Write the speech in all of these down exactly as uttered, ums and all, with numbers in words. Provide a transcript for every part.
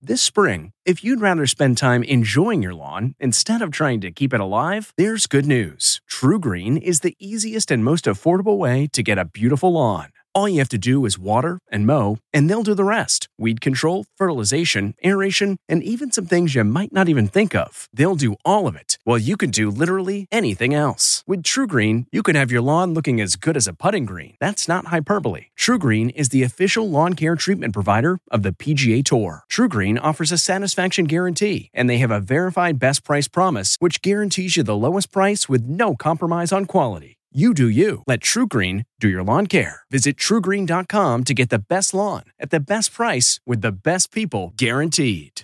This spring, if you'd rather spend time enjoying your lawn instead of trying to keep it alive, there's good news. TruGreen is the easiest and most affordable way to get a beautiful lawn. All you have to do is water and mow, and they'll do the rest. Weed control, fertilization, aeration, and even some things you might not even think of. They'll do all of it, while you can do literally anything else. With TruGreen, you can have your lawn looking as good as a putting green. That's not hyperbole. TruGreen is the official lawn care treatment provider of the P G A Tour. TruGreen offers a satisfaction guarantee, and they have a verified best price promise, which guarantees you the lowest price with no compromise on quality. You do you. Let TruGreen do your lawn care. Visit True Green dot com to get the best lawn at the best price with the best people guaranteed.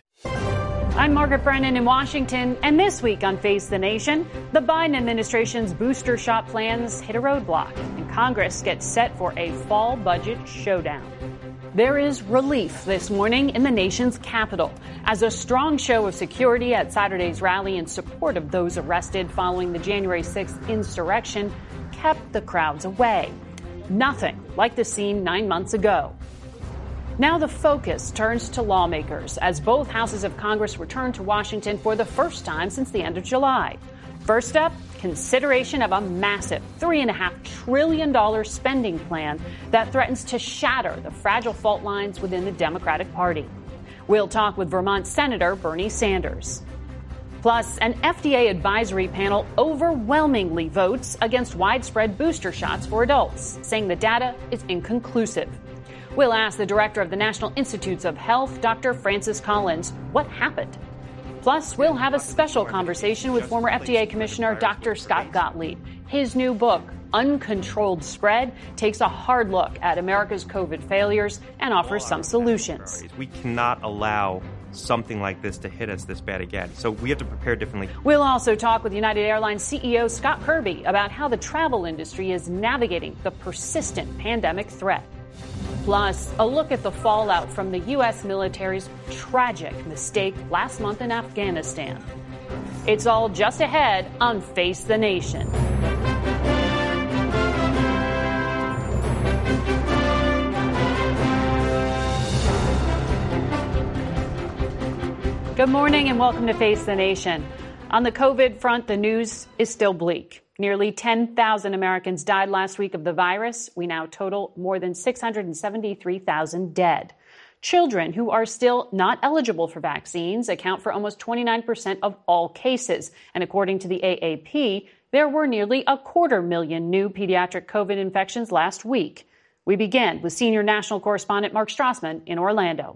I'm Margaret Brennan in Washington, and this week on Face the Nation, the Biden administration's booster shot plans hit a roadblock, and Congress gets set for a fall budget showdown. There is relief this morning in the nation's capital as a strong show of security at Saturday's rally in support of those arrested following the January sixth insurrection kept the crowds away. Nothing like the scene nine months ago. Now the focus turns to lawmakers as both houses of Congress return to Washington for the first time since the end of July. First up, consideration of a massive three point five trillion dollars spending plan that threatens to shatter the fragile fault lines within the Democratic Party. We'll talk with Vermont Senator Bernie Sanders. Plus, an F D A advisory panel overwhelmingly votes against widespread booster shots for adults, saying the data is inconclusive. We'll ask the director of the National Institutes of Health, Doctor Francis Collins, what happened. Plus, we'll have a special conversation with former F D A Commissioner Doctor Scott Gottlieb. His new book, Uncontrolled Spread, takes a hard look at America's COVID failures and offers some solutions. We cannot allow something like this to hit us this bad again. So we have to prepare differently. We'll also talk with United Airlines C E O Scott Kirby about how the travel industry is navigating the persistent pandemic threat. Plus, a look at the fallout from the U S military's tragic mistake last month in Afghanistan. It's all just ahead on Face the Nation. Good morning and welcome to Face the Nation. On the COVID front, the news is still bleak. Nearly ten thousand Americans died last week of the virus. We now total more than six hundred seventy-three thousand dead. Children who are still not eligible for vaccines account for almost twenty-nine percent of all cases. And according to the A A P, there were nearly a quarter million new pediatric COVID infections last week. We begin with senior national correspondent Mark Strassman in Orlando.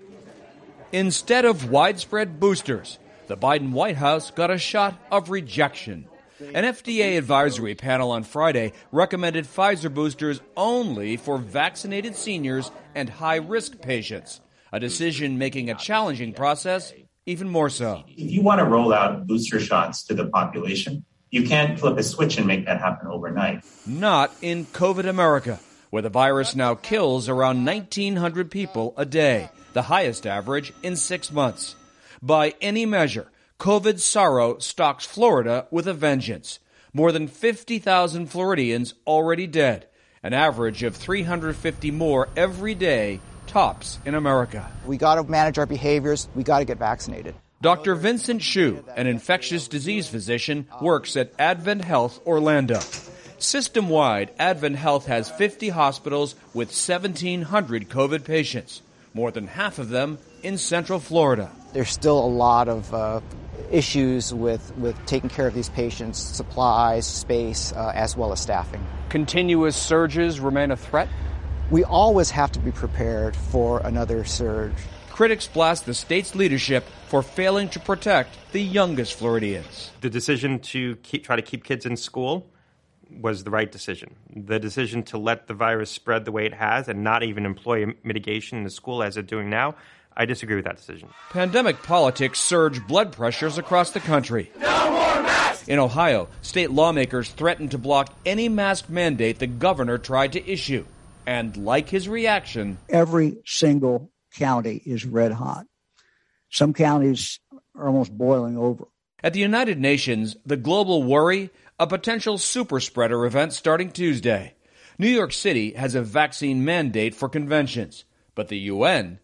Instead of widespread boosters, the Biden White House got a shot of rejection. An F D A advisory panel on Friday recommended Pfizer boosters only for vaccinated seniors and high-risk patients, a decision making a challenging process even more so. If you want to roll out booster shots to the population, you can't flip a switch and make that happen overnight. Not in COVID America, where the virus now kills around nineteen hundred people a day, the highest average in six months. By any measure, COVID sorrow stalks Florida with a vengeance. More than fifty thousand Floridians already dead. An average of three hundred fifty more every day tops in America. We got to manage our behaviors. We got to get vaccinated. Doctor Vincent Hsu, an infectious disease physician, works at Advent Health Orlando. System-wide, Advent Health has fifty hospitals with seventeen hundred COVID patients, more than half of them in Central Florida. There's still a lot of uh, issues with, with taking care of these patients, supplies, space, uh, as well as staffing. Continuous surges remain a threat? We always have to be prepared for another surge. Critics blast the state's leadership for failing to protect the youngest Floridians. The decision to keep, try to keep kids in school was the right decision. The decision to let the virus spread the way it has and not even employ mitigation in the school as it's doing now, I disagree with that decision. Pandemic politics surge blood pressures across the country. No more masks! In Ohio, state lawmakers threatened to block any mask mandate the governor tried to issue. And like his reaction, every single county is red hot. Some counties are almost boiling over. At the United Nations, the global worry, a potential super spreader event starting Tuesday. New York City has a vaccine mandate for conventions, but the U N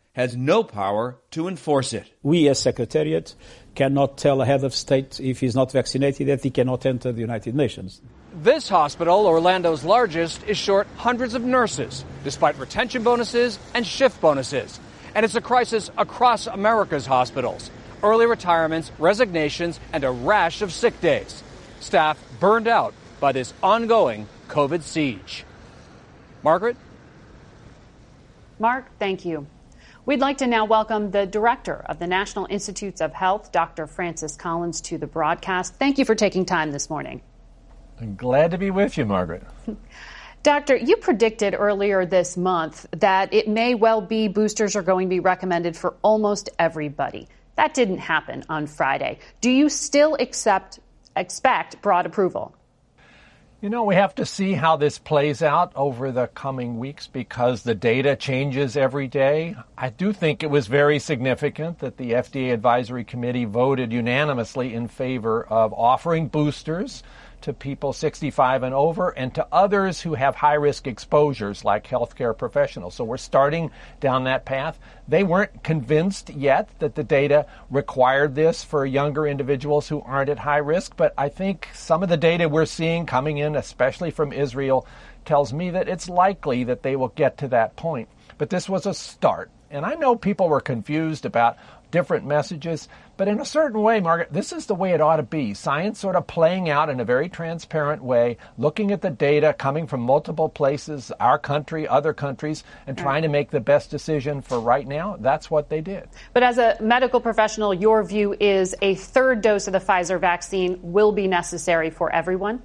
has no power to enforce it. We as Secretariat cannot tell a head of state if he's not vaccinated that he cannot enter the United Nations. This hospital, Orlando's largest, is short hundreds of nurses, despite retention bonuses and shift bonuses. And it's a crisis across America's hospitals. Early retirements, resignations, and a rash of sick days. Staff burned out by this ongoing COVID siege. Margaret? Mark, thank you. We'd like to now welcome the director of the National Institutes of Health, Doctor Francis Collins, to the broadcast. Thank you for taking time this morning. I'm glad to be with you, Margaret. Doctor, you predicted earlier this month that it may well be boosters are going to be recommended for almost everybody. That didn't happen on Friday. Do you still accept, expect broad approval? You know, we have to see how this plays out over the coming weeks because the data changes every day. I do think it was very significant that the F D A Advisory Committee voted unanimously in favor of offering boosters to people sixty-five and over and to others who have high-risk exposures like healthcare professionals. So we're starting down that path. They weren't convinced yet that the data required this for younger individuals who aren't at high risk, but I think some of the data we're seeing coming in, especially from Israel, tells me that it's likely that they will get to that point. But this was a start. And I know people were confused about different messages, but in a certain way, Margaret, this is the way it ought to be. Science sort of playing out in a very transparent way, looking at the data coming from multiple places, our country, other countries, and trying to make the best decision for right now. That's what they did. But as a medical professional, your view is a third dose of the Pfizer vaccine will be necessary for everyone?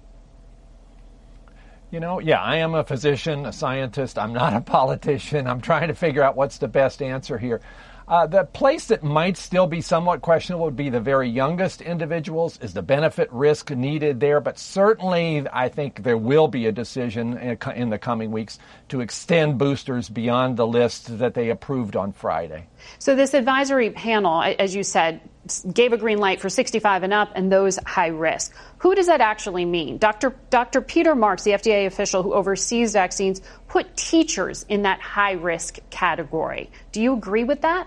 You know, yeah, I am a physician, a scientist. I'm not a politician. I'm trying to figure out what's the best answer here. Uh, the place that might still be somewhat questionable would be the very youngest individuals. Is the benefit risk needed there? But certainly, I think there will be a decision in, in the coming weeks to extend boosters beyond the list that they approved on Friday. So this advisory panel, as you said, gave a green light for sixty-five and up and those high risk. Who does that actually mean? Doctor Doctor Peter Marks, the F D A official who oversees vaccines, put teachers in that high risk category. Do you agree with that?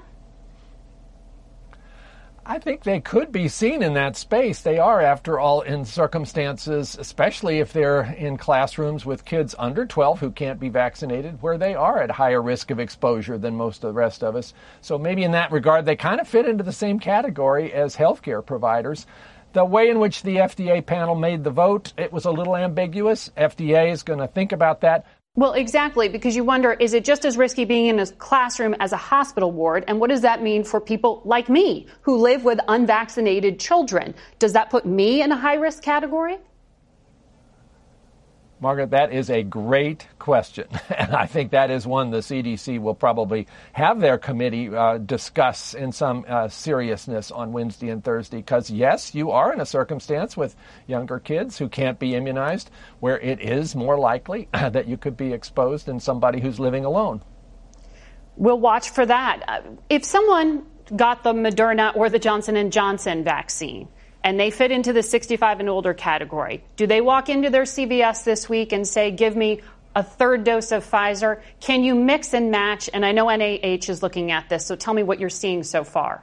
I think they could be seen in that space. They are, after all, in circumstances, especially if they're in classrooms with kids under twelve who can't be vaccinated, where they are at higher risk of exposure than most of the rest of us. So maybe in that regard, they kind of fit into the same category as healthcare providers. The way in which the F D A panel made the vote, it was a little ambiguous. F D A is going to think about that. Well, exactly, because you wonder, is it just as risky being in a classroom as a hospital ward? And what does that mean for people like me who live with unvaccinated children? Does that put me in a high-risk category? Margaret, that is a great question. And I think that is one the C D C will probably have their committee uh, discuss in some uh, seriousness on Wednesday and Thursday. Because, yes, you are in a circumstance with younger kids who can't be immunized where it is more likely that you could be exposed than somebody who's living alone. We'll watch for that. If someone got the Moderna or the Johnson and Johnson vaccine, and they fit into the sixty-five and older category, do they walk into their C V S this week and say, give me a third dose of Pfizer? Can you mix and match? And I know N I H is looking at this, so tell me what you're seeing so far.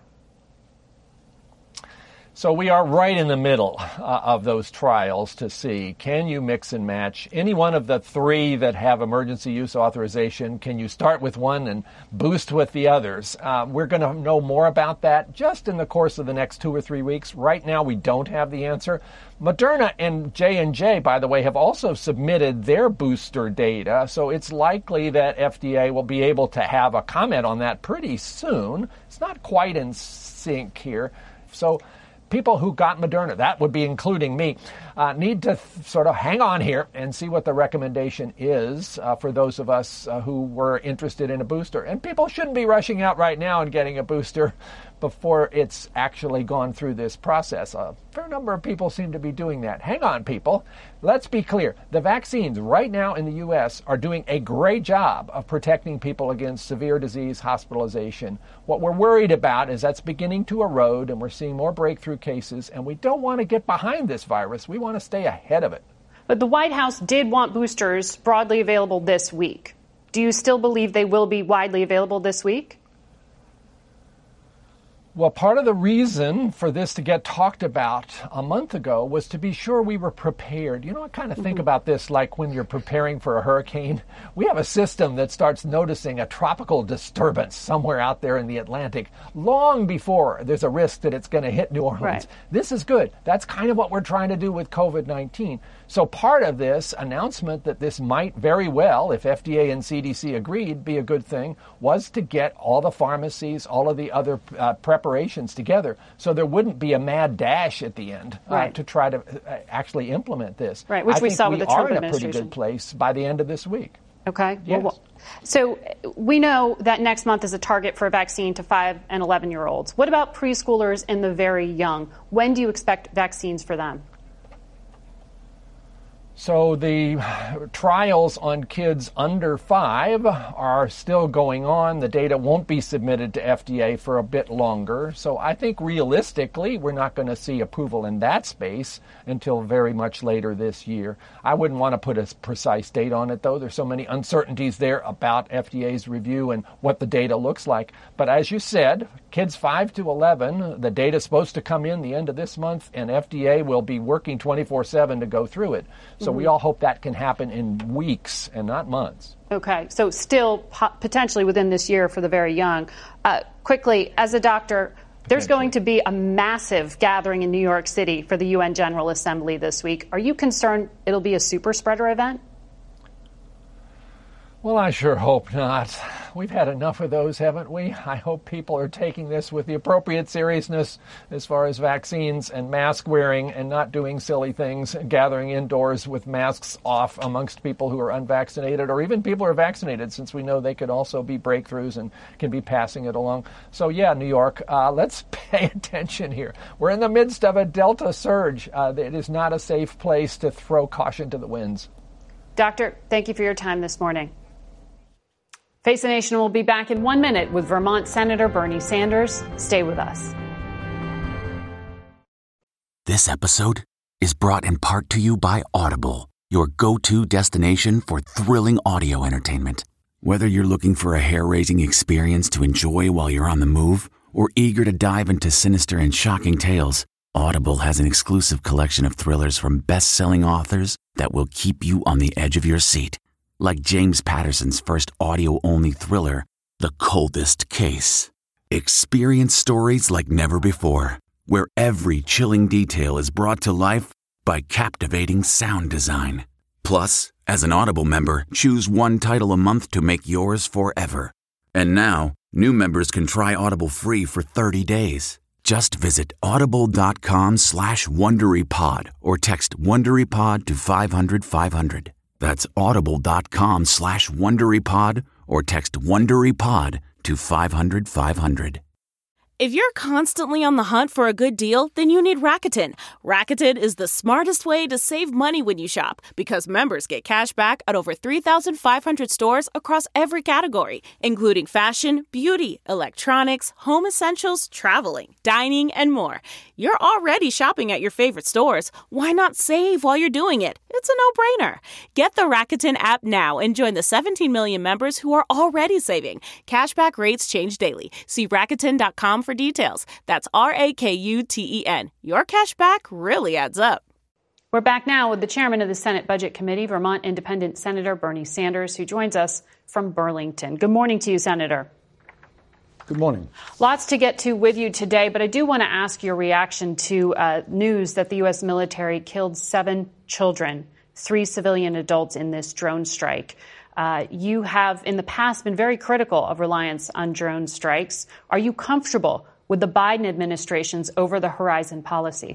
So we are right in the middle uh, of those trials to see, can you mix and match any one of the three that have emergency use authorization? Can you start with one and boost with the others? Uh, we're going to know more about that just in the course of the next two or three weeks. Right now, we don't have the answer. Moderna and J and J, by the way, have also submitted their booster data, so it's likely that F D A will be able to have a comment on that pretty soon. It's not quite in sync here. So people who got Moderna, that would be including me, uh, need to th- sort of hang on here and see what the recommendation is uh, for those of us uh, who were interested in a booster. And people shouldn't be rushing out right now and getting a booster before it's actually gone through this process. A fair number of people seem to be doing that. Hang on, people. Let's be clear. The vaccines right now in the U S are doing a great job of protecting people against severe disease, hospitalization. What we're worried about is that's beginning to erode, and we're seeing more breakthrough cases, and we don't want to get behind this virus. We want to stay ahead of it. But the White House did want boosters broadly available this week. Do you still believe they will be widely available this week? Well, part of the reason for this to get talked about a month ago was to be sure we were prepared. You know, I kind of think about this like when you're preparing for a hurricane. We have a system that starts noticing a tropical disturbance somewhere out there in the Atlantic long before there's a risk that it's going to hit New Orleans. Right. This is good. That's kind of what we're trying to do with COVID nineteen. So part of this announcement that this might very well, if F D A and C D C agreed, be a good thing, was to get all the pharmacies, all of the other uh, preparations together so there wouldn't be a mad dash at the end uh, right. to try to uh, actually implement this. Right, which I we think saw we with the Trump are in a administration. pretty good place by the end of this week. Okay. Yes. Well, so we know that next month is a target for a vaccine to five and eleven-year-olds. What about preschoolers and the very young? When do you expect vaccines for them? So the trials on kids under five are still going on. The data won't be submitted to F D A for a bit longer. So I think realistically, we're not going to see approval in that space until very much later this year. I wouldn't want to put a precise date on it, though. There's so many uncertainties there about F D A's review and what the data looks like. But as you said, kids five to eleven, the data's supposed to come in the end of this month, and F D A will be working twenty-four seven to go through it. So mm-hmm. we all hope that can happen in weeks and not months. Okay, so still po- potentially within this year for the very young. Uh, quickly, as a doctor, there's going to be a massive gathering in New York City for the U N General Assembly this week. Are you concerned it'll be a super spreader event? Well, I sure hope not. We've had enough of those, haven't we? I hope people are taking this with the appropriate seriousness as far as vaccines and mask wearing and not doing silly things, gathering indoors with masks off amongst people who are unvaccinated or even people who are vaccinated, since we know they could also be breakthroughs and can be passing it along. So, yeah, New York, uh, let's pay attention here. We're in the midst of a Delta surge. Uh, it is not a safe place to throw caution to the winds. Doctor, thank you for your time this morning. Face the Nation will be back in one minute with Vermont Senator Bernie Sanders. Stay with us. This episode is brought in part to you by Audible, your go-to destination for thrilling audio entertainment. Whether you're looking for a hair-raising experience to enjoy while you're on the move or eager to dive into sinister and shocking tales, Audible has an exclusive collection of thrillers from best-selling authors that will keep you on the edge of your seat. Like James Patterson's first audio-only thriller, The Coldest Case. Experience stories like never before, where every chilling detail is brought to life by captivating sound design. Plus, as an Audible member, choose one title a month to make yours forever. And now, new members can try Audible free for thirty days. Just visit audible.com slash WonderyPod or text WonderyPod to five hundred five hundred. That's audible.com slash WonderyPod or text WonderyPod to five hundred five hundred. If you're constantly on the hunt for a good deal, then you need Rakuten. Rakuten is the smartest way to save money when you shop because members get cash back at over three thousand five hundred stores across every category, including fashion, beauty, electronics, home essentials, traveling, dining, and more. You're already shopping at your favorite stores. Why not save while you're doing it? It's a no-brainer. Get the Rakuten app now and join the seventeen million members who are already saving. Cashback rates change daily. See Rakuten dot com for details. That's R A K U T E N. Your cashback really adds up. We're back now with the chairman of the Senate Budget Committee, Vermont Independent Senator Bernie Sanders, who joins us from Burlington. Good morning to you, Senator. Good morning. Lots to get to with you today, but I do want to ask your reaction to uh, news that the U S military killed seven children, three civilian adults in this drone strike. Uh, you have in the past been very critical of reliance on drone strikes. Are you comfortable with the Biden administration's over-the-horizon policy?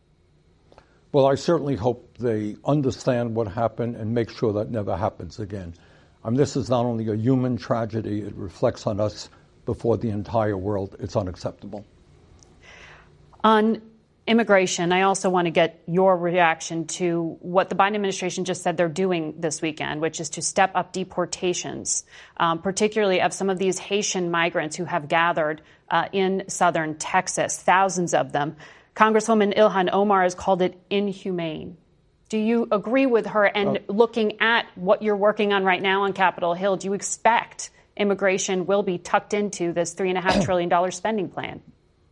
Well, I certainly hope they understand what happened and make sure that never happens again. I mean, this is not only a human tragedy, it reflects on us before the entire world. It's unacceptable. On immigration, I also want to get your reaction to what the Biden administration just said they're doing this weekend, which is to step up deportations, um, particularly of some of these Haitian migrants who have gathered uh, in southern Texas, thousands of them. Congresswoman Ilhan Omar has called it inhumane. Do you agree with her? And uh, looking at what you're working on right now on Capitol Hill, do you expect immigration will be tucked into this three point five trillion dollars spending plan?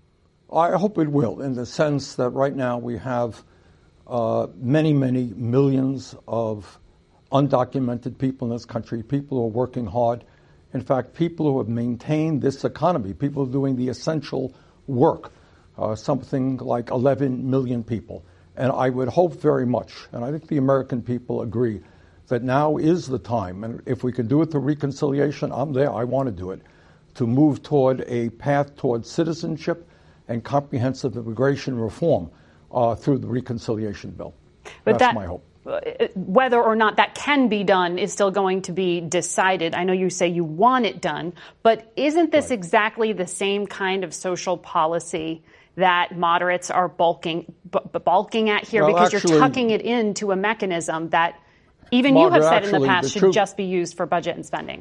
I hope it will, in the sense that right now we have uh, many, many millions of undocumented people in this country, people who are working hard. In fact, people who have maintained this economy, people doing the essential work, uh, something like eleven million people. And I would hope very much, and I think the American people agree, that now is the time, and if we can do it through reconciliation, I'm there, I want to do it, to move toward a path toward citizenship and comprehensive immigration reform uh, through the reconciliation bill. But That's that, my hope. Whether or not that can be done is still going to be decided. I know you say you want it done, but isn't this right. exactly the same kind of social policy that moderates are bulking, b- bulking at here? Well, because actually, you're tucking it into a mechanism that even Margaret, you have said actually, in the past the should truth, just be used for budget and spending.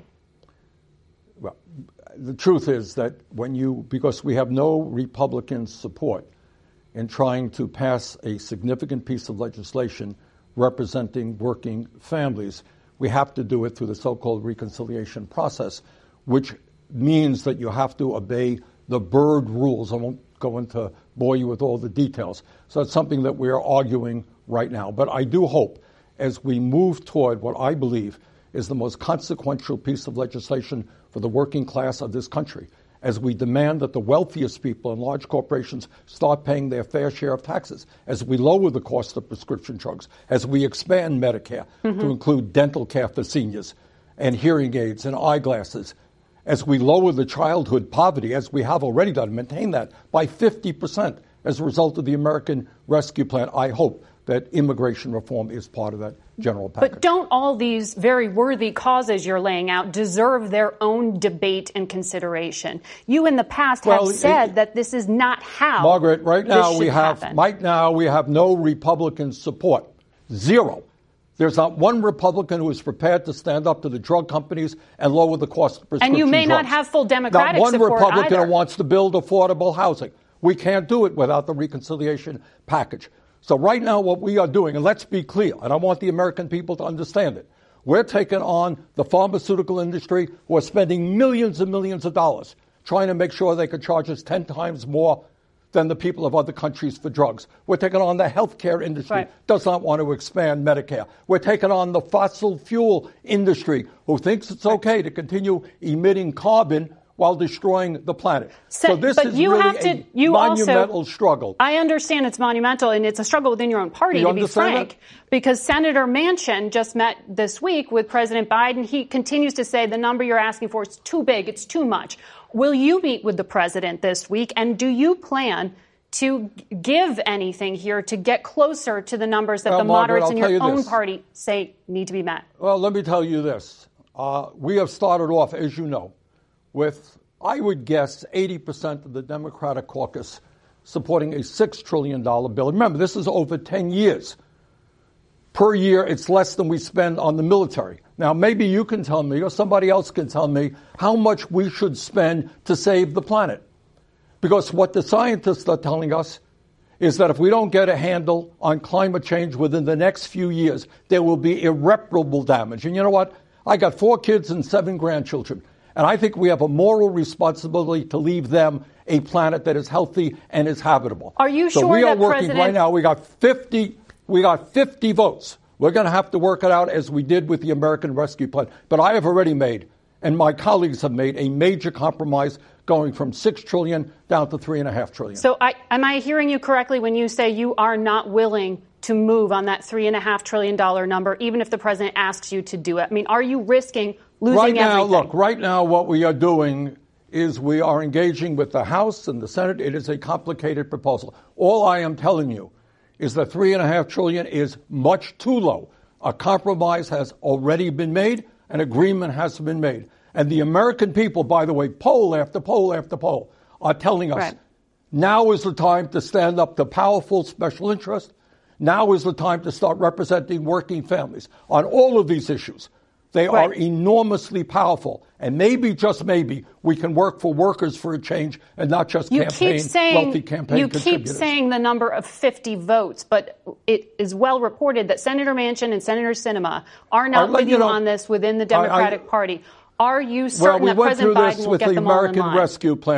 Well, the truth is that when you, because we have no Republican support in trying to pass a significant piece of legislation representing working families, we have to do it through the so-called reconciliation process, which means that you have to obey the Byrd rules. I won't go into bore you with all the details. So it's something that we are arguing right now. But I do hope, as we move toward what I believe is the most consequential piece of legislation for the working class of this country, as we demand that the wealthiest people and large corporations start paying their fair share of taxes, as we lower the cost of prescription drugs, as we expand Medicare mm-hmm. to include dental care for seniors and hearing aids and eyeglasses, as we lower the childhood poverty, as we have already done, maintain that by fifty percent as a result of the American Rescue Plan. I hope that immigration reform is part of that general package. But don't all these very worthy causes you're laying out deserve their own debate and consideration? You in the past well, have said it, that this is not how Margaret, right now we have happen. right now we have no Republican support. Zero. There's not one Republican who is prepared to stand up to the drug companies and lower the cost of prescription drugs. And you may drugs. not have full Democratic support. Not one support Republican either. who wants to build affordable housing. We can't do it without the reconciliation package. So right now what we are doing, and let's be clear, and I want the American people to understand it, we're taking on the pharmaceutical industry who are spending millions and millions of dollars trying to make sure they can charge us ten times more than the people of other countries for drugs. We're taking on the healthcare industry, right. does not want to expand Medicare. We're taking on the fossil fuel industry, who thinks it's okay to continue emitting carbon while destroying the planet. So, so this but is you really have to, a you monumental also, struggle. I understand it's monumental, and it's a struggle within your own party, you to be frank, that? because Senator Manchin just met this week with President Biden. He continues to say the number you're asking for is too big, it's too much. Will you meet with the president this week, and do you plan to give anything here to get closer to the numbers that well, the Margaret, moderates I'll in your you own this. party say need to be met? Well, let me tell you this. Uh, we have started off, as you know, with, I would guess, eighty percent of the Democratic caucus supporting a six trillion dollars bill. Remember, this is over ten years. Per year, it's less than we spend on the military. Now, maybe you can tell me, or somebody else can tell me, how much we should spend to save the planet. Because what the scientists are telling us is that if we don't get a handle on climate change within the next few years, there will be irreparable damage. And you know what? I got four kids and seven grandchildren. And I think we have a moral responsibility to leave them a planet that is healthy and is habitable. Are you so sure we are that working President... right now. We got fifty. We got fifty votes. We're going to have to work it out as we did with the American Rescue Plan. But I have already made, and my colleagues have made, a major compromise going from six trillion dollars down to three and a half trillion dollars. So I, am I hearing you correctly when you say you are not willing to move on that three and a half trillion dollar number, even if the president asks you to do it? I mean, are you risking losing right now, everything? Look, right now what we are doing is we are engaging with the House and the Senate. It is a complicated proposal. All I am telling you is that three and a half trillion is much too low. A compromise has already been made. An agreement has been made. And the American people, by the way, poll after poll after poll, are telling us right. now is the time to stand up to powerful special interests. Now is the time to start representing working families on all of these issues. They right. are enormously powerful. And maybe, just maybe, we can work for workers for a change and not just you campaign, keep saying, wealthy campaign You contributors. keep saying the number of fifty votes, but it is well reported that Senator Manchin and Senator Sinema are not with you, you know, on this within the Democratic I, I, Party. Are you certain well, we that went President through Biden this will with get the them all in American line? Rescue Plan.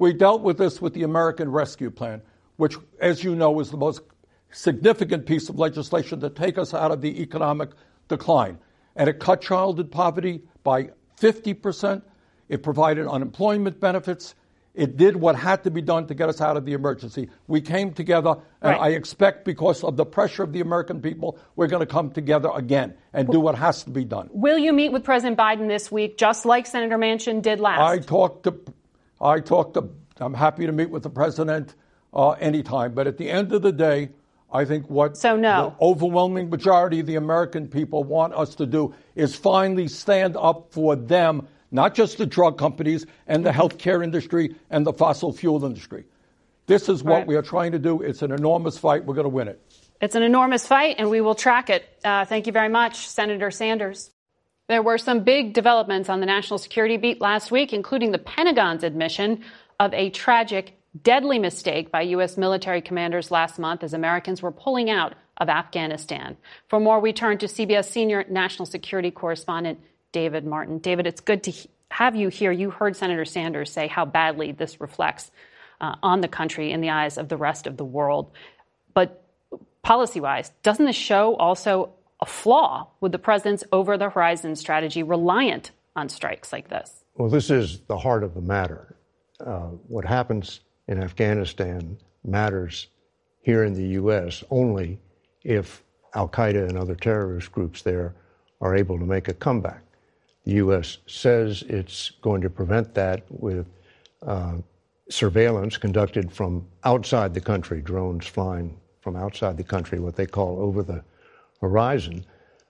We dealt with this with the American Rescue Plan, which, as you know, is the most significant piece of legislation to take us out of the economic decline. And it cut childhood poverty by fifty percent. It provided unemployment benefits. It did what had to be done to get us out of the emergency. We came together, and right. I expect because of the pressure of the American people, we're going to come together again and do what has to be done. Will you meet with President Biden this week, just like Senator Manchin did last? I talked to, I talked to, I'm happy to meet with the president uh, anytime. But at the end of the day, I think what so no. the overwhelming majority of the American people want us to do is finally stand up for them, not just the drug companies and the healthcare industry and the fossil fuel industry. This is what right. we are trying to do. It's an enormous fight. We're going to win it. It's an enormous fight, and we will track it. Uh, thank you very much, Senator Sanders. There were some big developments on the national security beat last week, including the Pentagon's admission of a tragic, deadly mistake by U S military commanders last month as Americans were pulling out of Afghanistan. For more, we turn to C B S senior national security correspondent David Martin. David, it's good to have you here. You heard Senator Sanders say how badly this reflects uh, on the country in the eyes of the rest of the world. But policy-wise, doesn't this show also a flaw with the president's over-the-horizon strategy reliant on strikes like this? Well, this is the heart of the matter. Uh, what happens in Afghanistan matters here in the U S only if al-Qaeda and other terrorist groups there are able to make a comeback. The U S says it's going to prevent that with uh, surveillance conducted from outside the country, drones flying from outside the country, what they call over the horizon,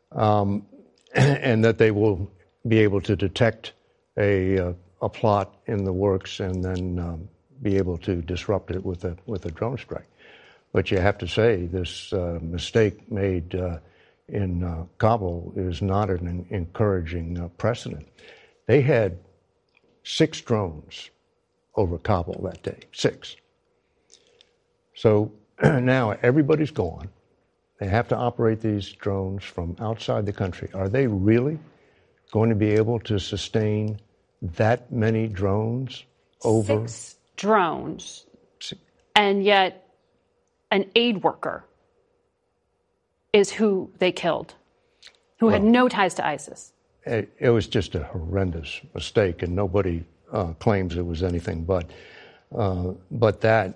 um, and that they will be able to detect a, uh, a plot in the works and then um, be able to disrupt it with a, with a drone strike. But you have to say this uh, mistake made uh, in uh, Kabul is not an encouraging uh, precedent. They had six drones over Kabul that day, six. So now everybody's gone. They have to operate these drones from outside the country. Are they really going to be able to sustain that many drones over? Six drones, six. And yet an aid worker is who they killed, who well, had no ties to ISIS. It, it was just a horrendous mistake, and nobody uh, claims it was anything but. Uh, but that,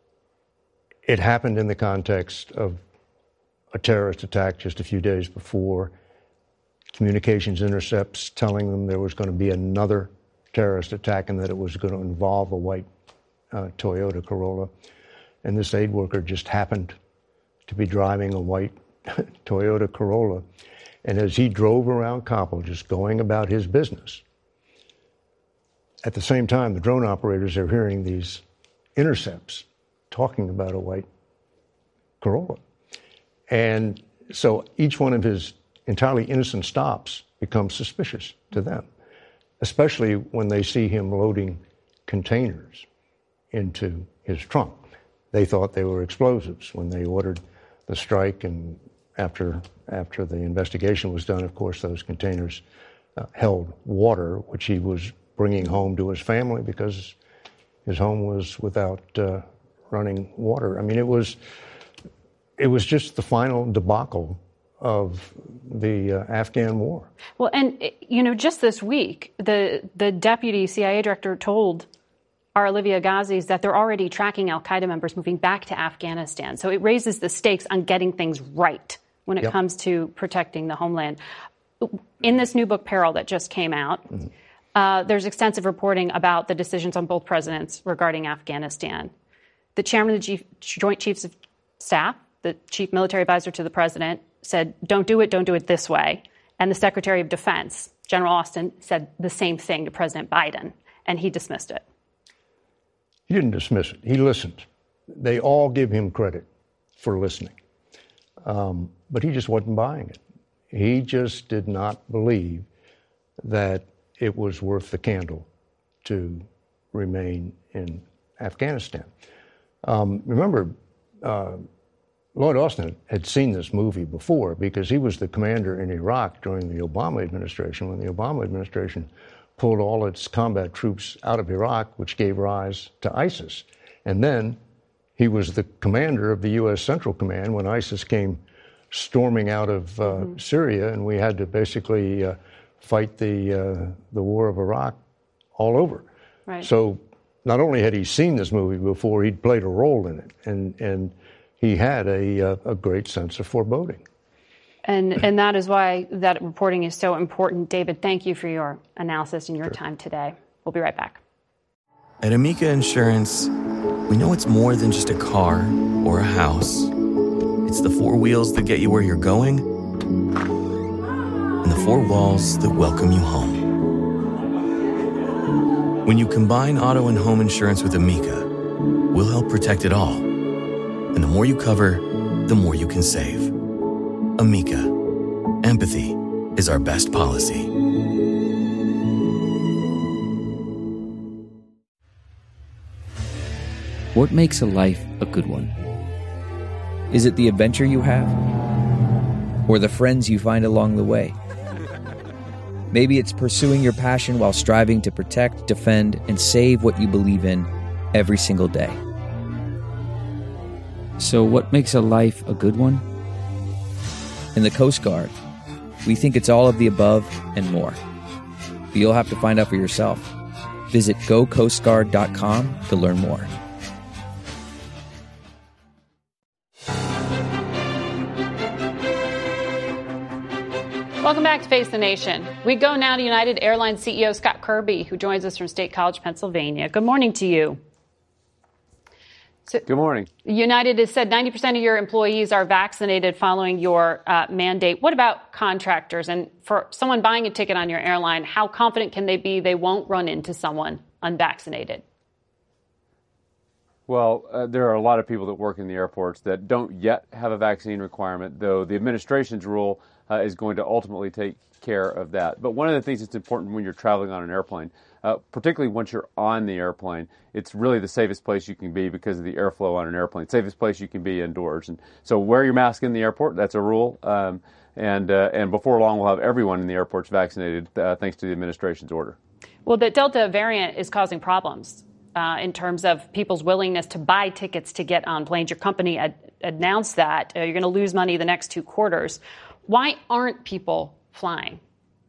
it happened in the context of a terrorist attack just a few days before, communications intercepts telling them there was going to be another terrorist attack and that it was going to involve a white uh, Toyota Corolla. And this aid worker just happened to be driving a white Toyota Corolla. And as he drove around Kabul, just going about his business, at the same time, the drone operators are hearing these intercepts talking about a white Corolla. And so each one of his entirely innocent stops becomes suspicious to them, especially when they see him loading containers into his trunk. They thought they were explosives when they ordered the strike, and after after the investigation was done, of course, those containers uh, held water, which he was bringing home to his family because his home was without uh, running water. I mean, it was it was just the final debacle of the uh, Afghan war. Well, and, you know, just this week, the the deputy C I A director told our Olivia Ghazi that they're already tracking al-Qaeda members moving back to Afghanistan. So it raises the stakes on getting things right when it yep. comes to protecting the homeland. In this new book, Peril, that just came out, mm-hmm. uh, there's extensive reporting about the decisions on both presidents regarding Afghanistan. The chairman of the G- Joint Chiefs of Staff, the chief military advisor to the president, said, don't do it, don't do it this way. And the Secretary of Defense, General Austin, said the same thing to President Biden, and he dismissed it. He didn't dismiss it. He listened. They all give him credit for listening. Um, but he just wasn't buying it. He just did not believe that it was worth the candle to remain in Afghanistan. Um, remember, uh, Lloyd Austin had seen this movie before because he was the commander in Iraq during the Obama administration when the Obama administration pulled all its combat troops out of Iraq, which gave rise to ISIS. And then he was the commander of the U S Central Command when ISIS came storming out of uh, mm-hmm. Syria, and we had to basically uh, fight the uh, the war of Iraq all over. Right. So not only had he seen this movie before, he'd played a role in it, and and he had a a great sense of foreboding. And and that is why that reporting is so important. David, thank you for your analysis and your Sure. time today. We'll be right back. At Amica Insurance, we know it's more than just a car or a house. It's the four wheels that get you where you're going and the four walls that welcome you home. When you combine auto and home insurance with Amica, we'll help protect it all. And the more you cover, the more you can save. Amica. Empathy is our best policy. What makes a life a good one? Is it the adventure you have? Or the friends you find along the way? Maybe it's pursuing your passion while striving to protect, defend, and save what you believe in every single day. So what makes a life a good one? In the Coast Guard, we think it's all of the above and more. But you'll have to find out for yourself. Visit go coast guard dot com to learn more. Welcome back to Face the Nation. We go now to United Airlines C E O Scott Kirby, who joins us from State College, Pennsylvania. Good morning to you. So, Good morning. United has said ninety percent of your employees are vaccinated following your uh, mandate. What about contractors? And for someone buying a ticket on your airline, how confident can they be they won't run into someone unvaccinated? Well, uh, there are a lot of people that work in the airports that don't yet have a vaccine requirement, though the administration's rule uh, is going to ultimately take care of that. But one of the things that's important when you're traveling on an airplane, uh, particularly once you're on the airplane, it's really the safest place you can be because of the airflow on an airplane. Safest place you can be indoors. And so wear your mask in the airport. That's a rule. Um, and uh, and before long, we'll have everyone in the airports vaccinated, uh, thanks to the administration's order. Well, the Delta variant is causing problems uh, in terms of people's willingness to buy tickets to get on planes. Your company ad- announced that uh, you're going to lose money the next two quarters. Why aren't people flying?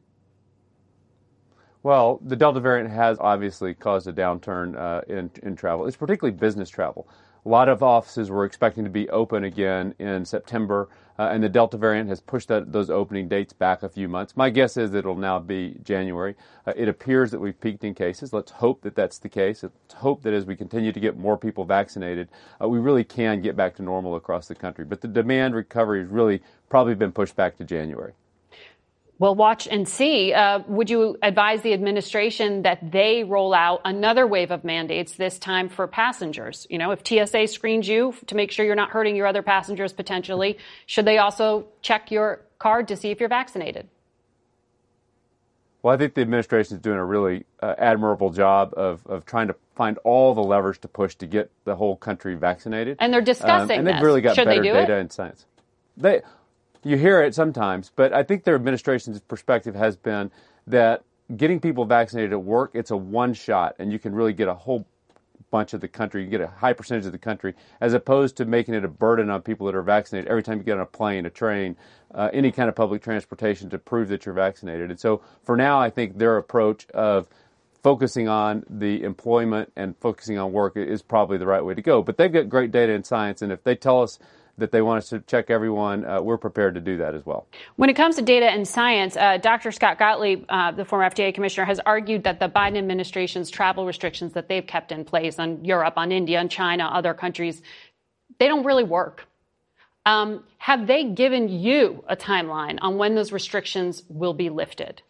Well, the Delta variant has obviously caused a downturn uh, in, in travel. It's particularly business travel. A lot of offices were expecting to be open again in September, uh, and the Delta variant has pushed that, those opening dates back a few months. My guess is that it'll now be January. Uh, it appears that we've peaked in cases. Let's hope that that's the case. Let's hope that as we continue to get more people vaccinated, uh, we really can get back to normal across the country. But the demand recovery has really probably been pushed back to January. Well, watch and see. Uh, would you advise the administration that they roll out another wave of mandates, this time for passengers? You know, if T S A screens you to make sure you're not hurting your other passengers potentially, should they also check your card to see if you're vaccinated? Well, I think the administration is doing a really uh, admirable job of, of trying to find all the levers to push to get the whole country vaccinated. And they're discussing um, And they've this. really got Should better they do data it? and science. They... You hear it sometimes, but I think their administration's perspective has been that getting people vaccinated at work, it's a one shot, and you can really get a whole bunch of the country, you get a high percentage of the country, as opposed to making it a burden on people that are vaccinated every time you get on a plane, a train, uh, any kind of public transportation to prove that you're vaccinated. And so for now, I think their approach of focusing on the employment and focusing on work is probably the right way to go. But they've got great data and science, and if they tell us that they want us to check everyone, uh, we're prepared to do that as well. When it comes to data and science, uh, Doctor Scott Gottlieb, uh, the former F D A commissioner, has argued that the Biden administration's travel restrictions that they've kept in place on Europe, on India, on China, other countries, they don't really work. Um, have they given you a timeline on when those restrictions will be lifted?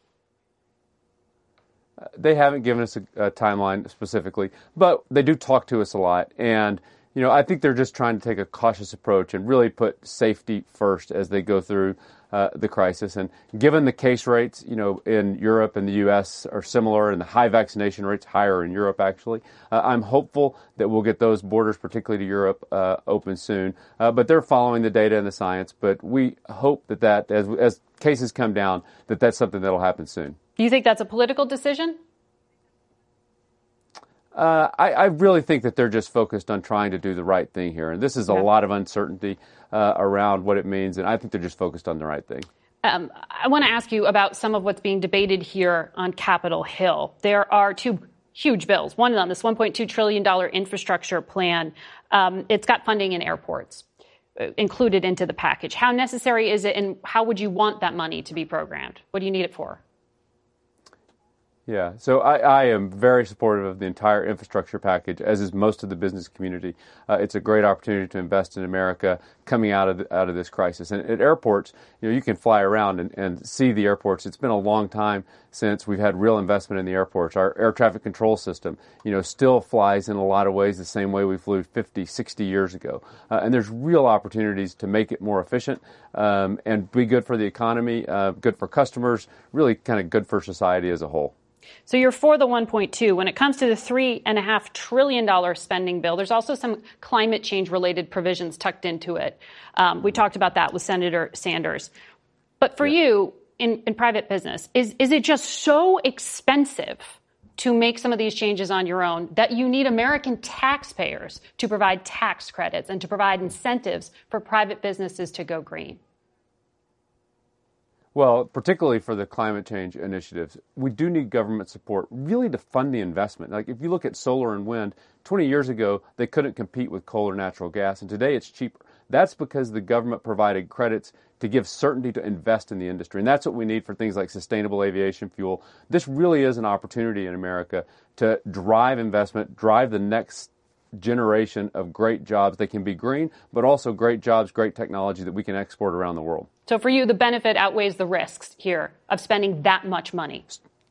Uh, they haven't given us a, a timeline specifically, but they do talk to us a lot. And You know, I think they're just trying to take a cautious approach and really put safety first as they go through uh, the crisis. And given the case rates, you know, in Europe and the U S are similar, and the high vaccination rates higher in Europe, actually, uh, I'm hopeful that we'll get those borders, particularly to Europe, uh, open soon. Uh, but they're following the data and the science. But we hope that that, as, as cases come down, that that's something that'll happen soon. Do you think that's a political decision? Uh, I, I really think that they're just focused on trying to do the right thing here. And this is a Yeah. lot of uncertainty uh, around what it means. And I think they're just focused on the right thing. Um, I want to ask you about some of what's being debated here on Capitol Hill. There are two huge bills. One of them, this one point two trillion dollars infrastructure plan, um, it's got funding in airports uh, included into the package. How necessary is it, and how would you want that money to be programmed? What do you need it for? Yeah, so I, I am very supportive of the entire infrastructure package, as is most of the business community. Uh, it's a great opportunity to invest in America coming out of the, out of this crisis. And at airports, you know, you can fly around and, and see the airports. It's been a long time since we've had real investment in the airports. Our air traffic control system, you know, still flies in a lot of ways the same way we flew fifty, sixty years ago. Uh, and there's real opportunities to make it more efficient um, and be good for the economy, uh, good for customers, really kind of good for society as a whole. So you're for the one point two. When it comes to the three point five trillion dollars spending bill, there's also some climate change-related provisions tucked into it. Um, we talked about that with Senator Sanders. But for yeah. you, in, in private business, is, is it just so expensive to make some of these changes on your own that you need American taxpayers to provide tax credits and to provide incentives for private businesses to go green? Well, particularly for the climate change initiatives, we do need government support really to fund the investment. Like if you look at solar and wind, twenty years ago, they couldn't compete with coal or natural gas, and today it's cheaper. That's because the government provided credits to give certainty to invest in the industry. And that's what we need for things like sustainable aviation fuel. This really is an opportunity in America to drive investment, drive the next generation of great jobs. They can be green, but also great jobs, great technology that we can export around the world. So for you, the benefit outweighs the risks here of spending that much money.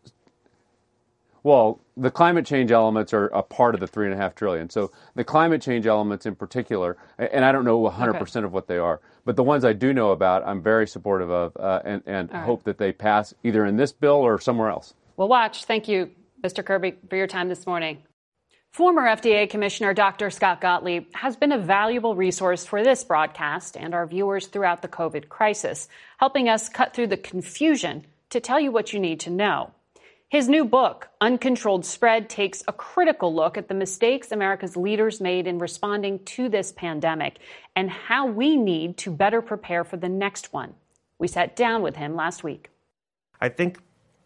Well, the climate change elements are a part of the three and a half trillion. So the climate change elements in particular, and I don't know one hundred percent okay. of what they are, but the ones I do know about, I'm very supportive of uh, and, and right. hope that they pass either in this bill or somewhere else. We'll watch. Thank you, Mister Kirby, for your time this morning. Former F D A Commissioner Doctor Scott Gottlieb has been a valuable resource for this broadcast and our viewers throughout the COVID crisis, helping us cut through the confusion to tell you what you need to know. His new book, Uncontrolled Spread, takes a critical look at the mistakes America's leaders made in responding to this pandemic and how we need to better prepare for the next one. We sat down with him last week. I think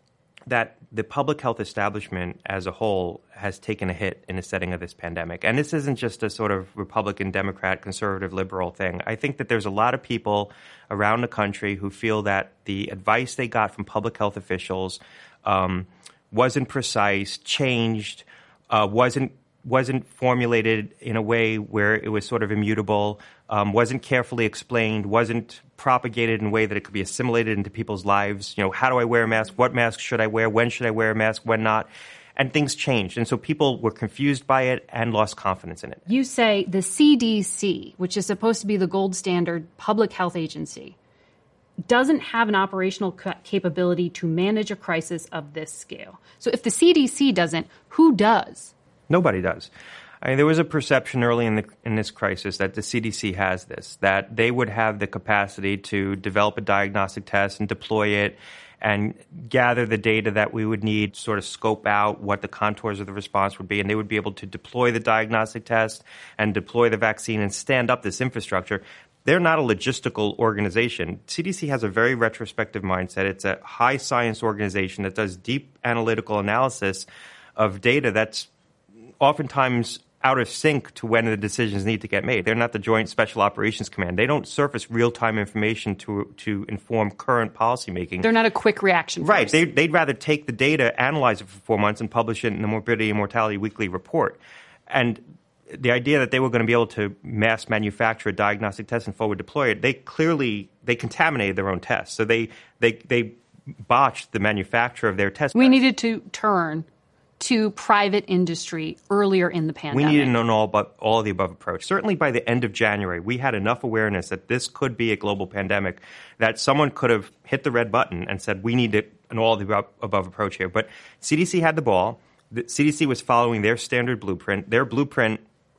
that the public health establishment as a whole has taken a hit in the setting of this pandemic. And this isn't just a sort of Republican, Democrat, conservative, liberal thing. I think that there's a lot of people around the country who feel that the advice they got from public health officials um, wasn't precise, changed, uh, wasn't wasn't formulated in a way where it was sort of immutable, um, wasn't carefully explained, wasn't propagated in a way that it could be assimilated into people's lives. You know, how do I wear a mask? What mask should I wear? When should I wear a mask? When not? And things changed. And so people were confused by it and lost confidence in it. You say the C D C, which is supposed to be the gold standard public health agency, doesn't have an operational ca- capability to manage a crisis of this scale. So if the C D C doesn't, who does? Nobody does. I mean, there was a perception early in the in this crisis that the C D C has this, that they would have the capacity to develop a diagnostic test and deploy it and gather the data that we would need, sort of scope out what the contours of the response would be, and they would be able to deploy the diagnostic test and deploy the vaccine and stand up this infrastructure. They're not a logistical organization. C D C has a very retrospective mindset. It's a high science organization that does deep analytical analysis of data that's oftentimes out of sync to when the decisions need to get made. They're not the Joint Special Operations Command. They don't surface real-time information to to inform current policymaking. They're not a quick reaction force. Right. They, they'd rather take the data, analyze it for four months, and publish it in the Morbidity and Mortality Weekly Report. And the idea that they were going to be able to mass manufacture a diagnostic test and forward deploy it, they clearly they contaminated their own tests. So they they they botched the manufacture of their test. We needed to turn to private industry earlier in the pandemic. We needed an all, but all of the above approach. Certainly by the end of January, we had enough awareness that this could be a global pandemic, that someone could have hit the red button and said, we need an all of the above approach here. But C D C had the ball. The C D C was following their standard blueprint. Their blueprint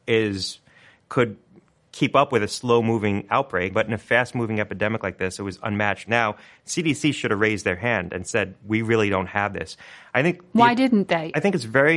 is could keep up with a slow-moving outbreak, but in a fast-moving epidemic like this, it was unmatched. Now, C D C should have raised their hand and said, we really don't have this. I think Why the, didn't they? I think it's very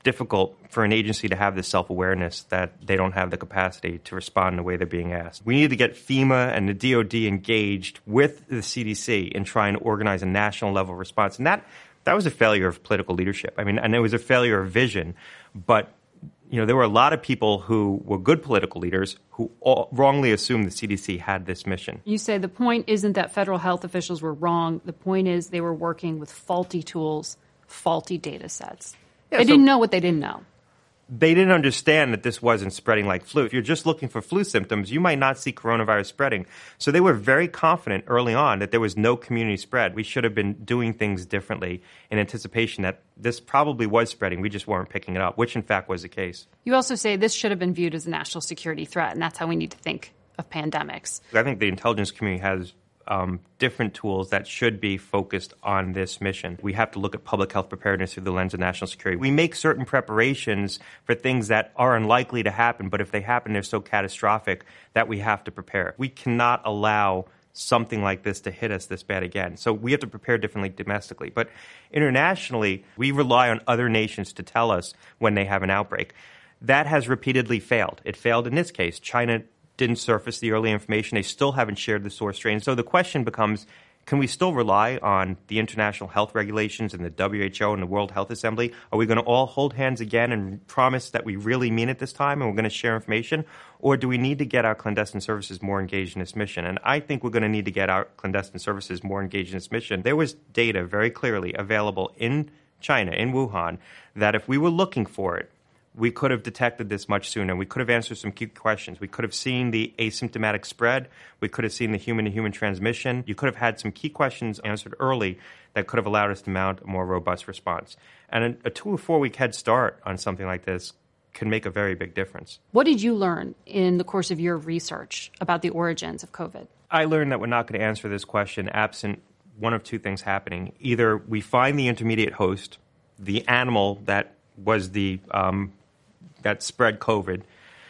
difficult for an agency to have this self-awareness that they don't have the capacity to respond in the way they're being asked. We need to get FEMA and the D O D engaged with the C D C in trying to organize a national level response. And that, that was a failure of political leadership. I mean, and it was a failure of vision. But, you know, there were a lot of people who were good political leaders who all wrongly assumed the C D C had this mission. You say the point isn't that federal health officials were wrong. The point is they were working with faulty tools, faulty data sets. Yeah, they so didn't know what they didn't know. They didn't understand that this wasn't spreading like flu. If you're just looking for flu symptoms, you might not see coronavirus spreading. So they were very confident early on that there was no community spread. We should have been doing things differently in anticipation that this probably was spreading. We just weren't picking it up, which in fact was the case. You also say this should have been viewed as a national security threat, and that's how we need to think of pandemics. I think the intelligence community has Um, different tools that should be focused on this mission. We have to look at public health preparedness through the lens of national security. We make certain preparations for things that are unlikely to happen, but if they happen, they're so catastrophic that we have to prepare. We cannot allow something like this to hit us this bad again. So we have to prepare differently domestically. But internationally, we rely on other nations to tell us when they have an outbreak. That has repeatedly failed. It failed in this case. China didn't surface the early information. They still haven't shared the source strain. So the question becomes, can we still rely on the international health regulations and the W H O and the World Health Assembly? Are we going to all hold hands again and promise that we really mean it this time and we're going to share information? Or do we need to get our clandestine services more engaged in this mission? And I think we're going to need to get our clandestine services more engaged in this mission. There was data very clearly available in China, in Wuhan, that if we were looking for it, we could have detected this much sooner. We could have answered some key questions. We could have seen the asymptomatic spread. We could have seen the human-to-human transmission. You could have had some key questions answered early that could have allowed us to mount a more robust response. And a two or four-week head start on something like this can make a very big difference. What did you learn in the course of your research about the origins of COVID? I learned that we're not going to answer this question absent one of two things happening. Either we find the intermediate host, the animal that was the um, that spread COVID,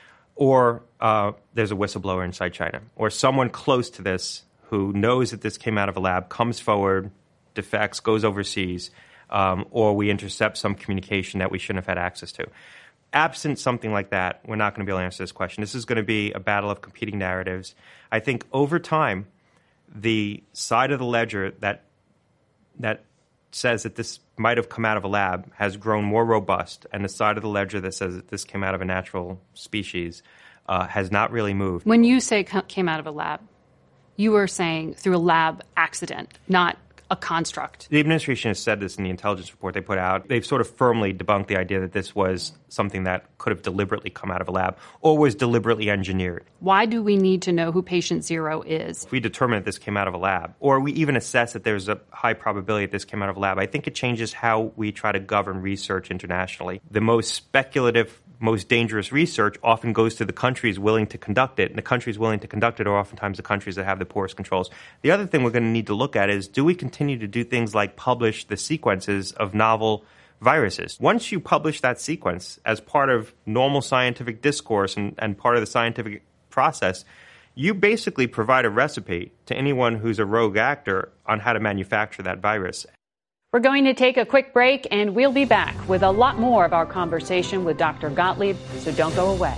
or uh, there's a whistleblower inside China, or someone close to this who knows that this came out of a lab, comes forward, defects, goes overseas, um, or we intercept some communication that we shouldn't have had access to. Absent something like that, we're not going to be able to answer this question. This is going to be a battle of competing narratives. I think over time, the side of the ledger that that says that this might have come out of a lab has grown more robust, and the side of the ledger that says that this came out of a natural species uh, has not really moved. When you say came out of a lab, you were saying through a lab accident, not a construct. The administration has said this in the intelligence report they put out. They've sort of firmly debunked the idea that this was something that could have deliberately come out of a lab or was deliberately engineered. Why do we need to know who patient zero is? If we determine that this came out of a lab, or we even assess that there's a high probability that this came out of a lab, I think it changes how we try to govern research internationally. The most speculative, most dangerous research often goes to the countries willing to conduct it, and the countries willing to conduct it are oftentimes the countries that have the poorest controls. The other thing we're going to need to look at is, do we continue to do things like publish the sequences of novel viruses? Once you publish that sequence as part of normal scientific discourse and, and part of the scientific process, you basically provide a recipe to anyone who's a rogue actor on how to manufacture that virus. We're going to take a quick break, and we'll be back with a lot more of our conversation with Doctor Gottlieb, so don't go away.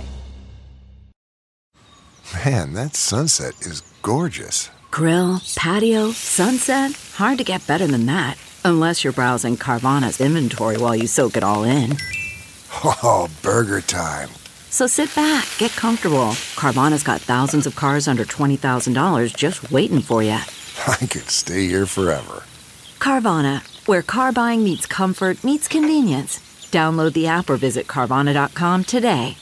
Man, that sunset is gorgeous. Grill, patio, sunset. Hard to get better than that. Unless you're browsing Carvana's inventory while you soak it all in. Oh, burger time. So sit back, get comfortable. Carvana's got thousands of cars under twenty thousand dollars just waiting for you. I could stay here forever. Carvana, where car buying meets comfort meets convenience. Download the app or visit Carvana dot com today.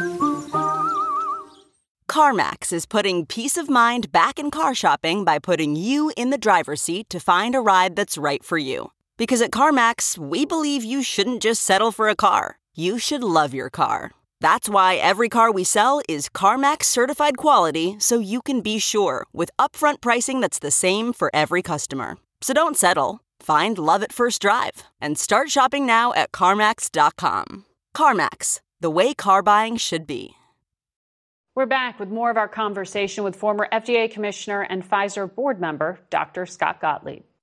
CarMax is putting peace of mind back in car shopping by putting you in the driver's seat to find a ride that's right for you. Because at CarMax, we believe you shouldn't just settle for a car. You should love your car. That's why every car we sell is CarMax certified quality, so you can be sure with upfront pricing that's the same for every customer. So don't settle. Find love at first drive and start shopping now at CarMax dot com. CarMax, the way car buying should be. We're back with more of our conversation with former F D A Commissioner and Pfizer board member, Doctor Scott Gottlieb.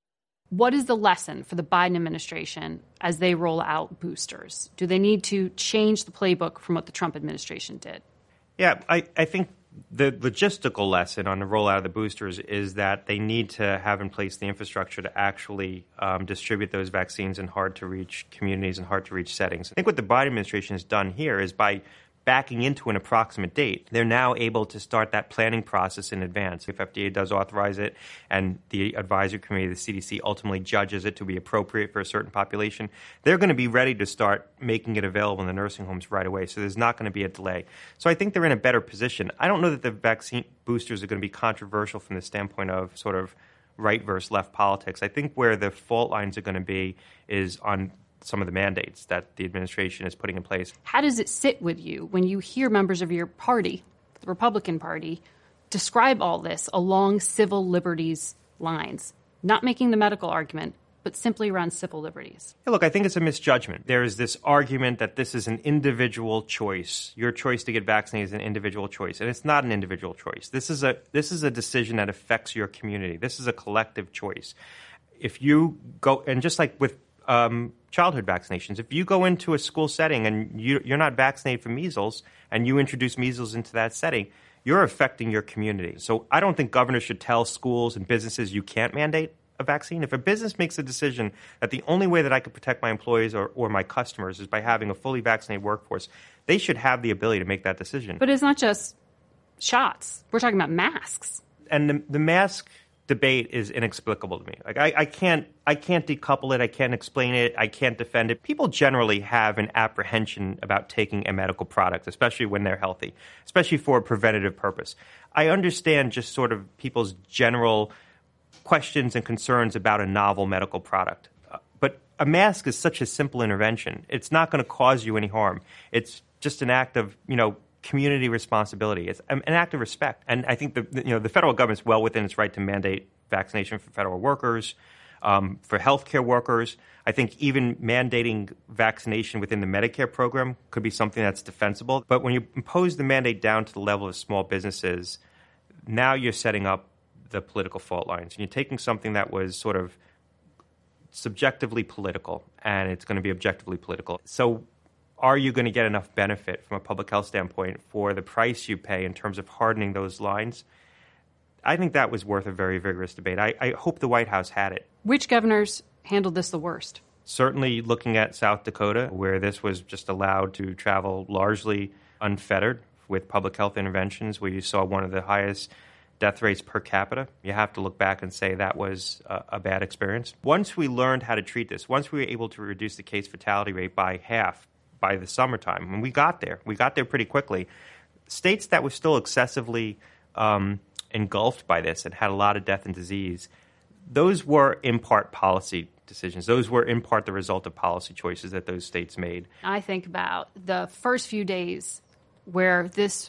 What is the lesson for the Biden administration as they roll out boosters? Do they need to change the playbook from what the Trump administration did? Yeah, I, I think the logistical lesson on the rollout of the boosters is that they need to have in place the infrastructure to actually um, distribute those vaccines in hard-to-reach communities and hard-to-reach settings. I think what the Biden administration has done here is by backing into an approximate date, they're now able to start that planning process in advance. If F D A does authorize it and the advisory committee of the C D C ultimately judges it to be appropriate for a certain population, they're going to be ready to start making it available in the nursing homes right away. So there's not going to be a delay. So I think they're in a better position. I don't know that the vaccine boosters are going to be controversial from the standpoint of sort of right versus left politics. I think where the fault lines are going to be is on some of the mandates that the administration is putting in place. How does it sit with you when you hear members of your party, the Republican Party, describe all this along civil liberties lines, not making the medical argument, but simply around civil liberties? Hey, look, I think it's a misjudgment. There is this argument that this is an individual choice. Your choice to get vaccinated is an individual choice, and it's not an individual choice. This is a this is a decision that affects your community. This is a collective choice. If you go, and just like with Um, childhood vaccinations. If you go into a school setting and you, you're not vaccinated for measles and you introduce measles into that setting, you're affecting your community. So I don't think governors should tell schools and businesses you can't mandate a vaccine. If a business makes a decision that the only way that I could protect my employees or, or my customers is by having a fully vaccinated workforce, they should have the ability to make that decision. But it's not just shots. We're talking about masks. And the, the mask debate is inexplicable to me. Like I, I can't, I can't decouple it. I can't explain it. I can't defend it. People generally have an apprehension about taking a medical product, especially when they're healthy, especially for a preventative purpose. I understand just sort of people's general questions and concerns about a novel medical product. Uh, but a mask is such a simple intervention. It's not going to cause you any harm. It's just an act of, you know, community responsibility. It's an act of respect. And I think the you know the federal government's well within its right to mandate vaccination for federal workers, um, for healthcare workers. I think even mandating vaccination within the Medicare program could be something that's defensible. But when you impose the mandate down to the level of small businesses, now you're setting up the political fault lines. And you're taking something that was sort of subjectively political, and it's going to be objectively political. So are you going to get enough benefit from a public health standpoint for the price you pay in terms of hardening those lines? I think that was worth a very vigorous debate. I, I hope the White House had it. Which governors handled this the worst? Certainly looking at South Dakota, where this was just allowed to travel largely unfettered with public health interventions, where you saw one of the highest death rates per capita. You have to look back and say that was a, a bad experience. Once we learned how to treat this, once we were able to reduce the case fatality rate by half, by the summertime, and we got there. We got there pretty quickly. States that were still excessively um, engulfed by this and had a lot of death and disease, those were in part policy decisions. Those were in part the result of policy choices that those states made. I think about the first few days where this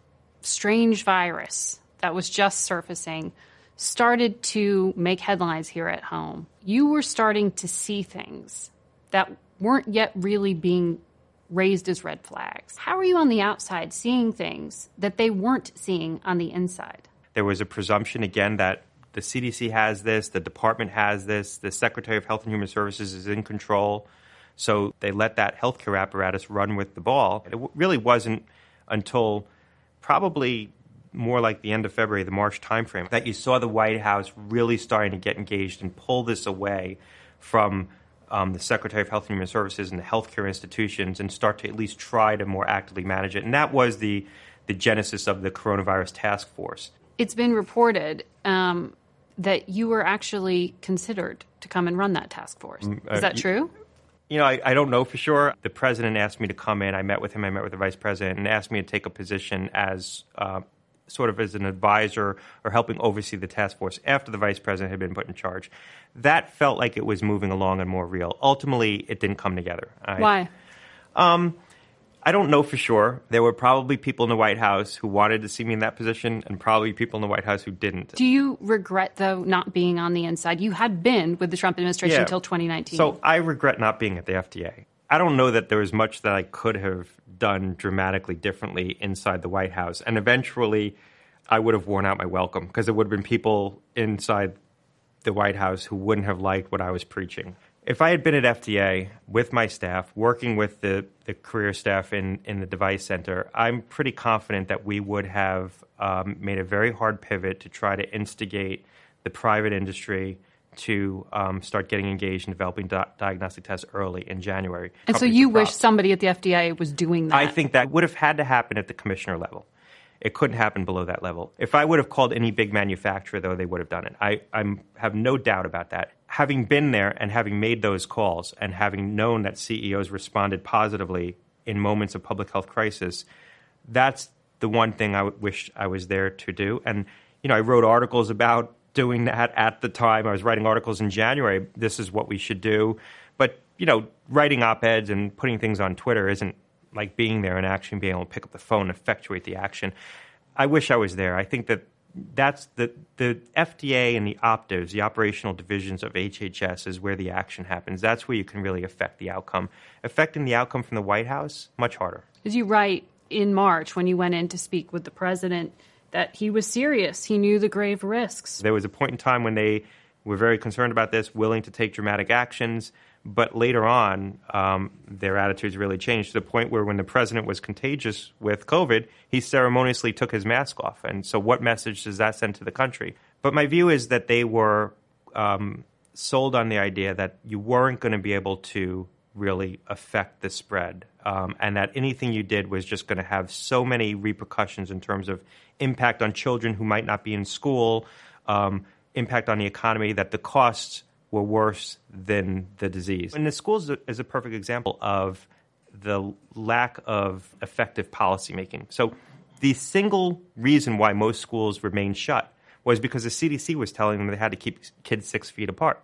strange virus that was just surfacing started to make headlines here at home. You were starting to see things that weren't yet really being raised as red flags. How are you on the outside seeing things that they weren't seeing on the inside? There was a presumption, again, that the C D C has this, the department has this, the Secretary of Health and Human Services is in control. So they let that healthcare apparatus run with the ball. It really wasn't until probably more like the end of February, the March timeframe, that you saw the White House really starting to get engaged and pull this away from Um, the Secretary of Health and Human Services and the healthcare institutions and start to at least try to more actively manage it. And that was the, the genesis of the coronavirus task force. It's been reported um, that you were actually considered to come and run that task force. Is that uh, true? You know, I, I don't know for sure. The president asked me to come in. I met with him. I met with the vice president and asked me to take a position as uh, sort of as an advisor or helping oversee the task force after the vice president had been put in charge. That felt like it was moving along and more real. Ultimately, it didn't come together. I, Why? Um, I don't know for sure. There were probably people in the White House who wanted to see me in that position and probably people in the White House who didn't. Do you regret, though, not being on the inside? You had been with the Trump administration Yeah. until twenty nineteen. So I regret not being at the F D A. I don't know that there was much that I could have done dramatically differently inside the White House. And eventually, I would have worn out my welcome because there would have been people inside the White House who wouldn't have liked what I was preaching. If I had been at F D A with my staff, working with the, the career staff in, in the device center, I'm pretty confident that we would have um, made a very hard pivot to try to instigate the private industry to um, start getting engaged in developing di- diagnostic tests early in January. And so you wish somebody at the F D A was doing that? I think that would have had to happen at the commissioner level. It couldn't happen below that level. If I would have called any big manufacturer, though, they would have done it. I I'm, have no doubt about that. Having been there and having made those calls and having known that C E Os responded positively in moments of public health crisis, that's the one thing I w- wish I was there to do. And, you know, I wrote articles about doing that at the time. I was writing articles in January. This is what we should do. But, you know, writing op-eds and putting things on Twitter isn't like being there and actually being able to pick up the phone and effectuate the action. I wish I was there. I think that that's the, the F D A and the OPDIVs, the operational divisions of H H S, is where the action happens. That's where you can really affect the outcome. Affecting the outcome from the White House, much harder. As you write in March when you went in to speak with the president, that he was serious. He knew the grave risks. There was a point in time when they were very concerned about this, willing to take dramatic actions. But later on, um, their attitudes really changed to the point where when the president was contagious with COVID, he ceremoniously took his mask off. And so what message does that send to the country? But my view is that they were um, sold on the idea that you weren't going to be able to really affect the spread, um, and that anything you did was just going to have so many repercussions in terms of impact on children who might not be in school, um, impact on the economy, that the costs were worse than the disease. And the schools is a perfect example of the lack of effective policymaking. So the single reason why most schools remained shut was because the C D C was telling them they had to keep kids six feet apart.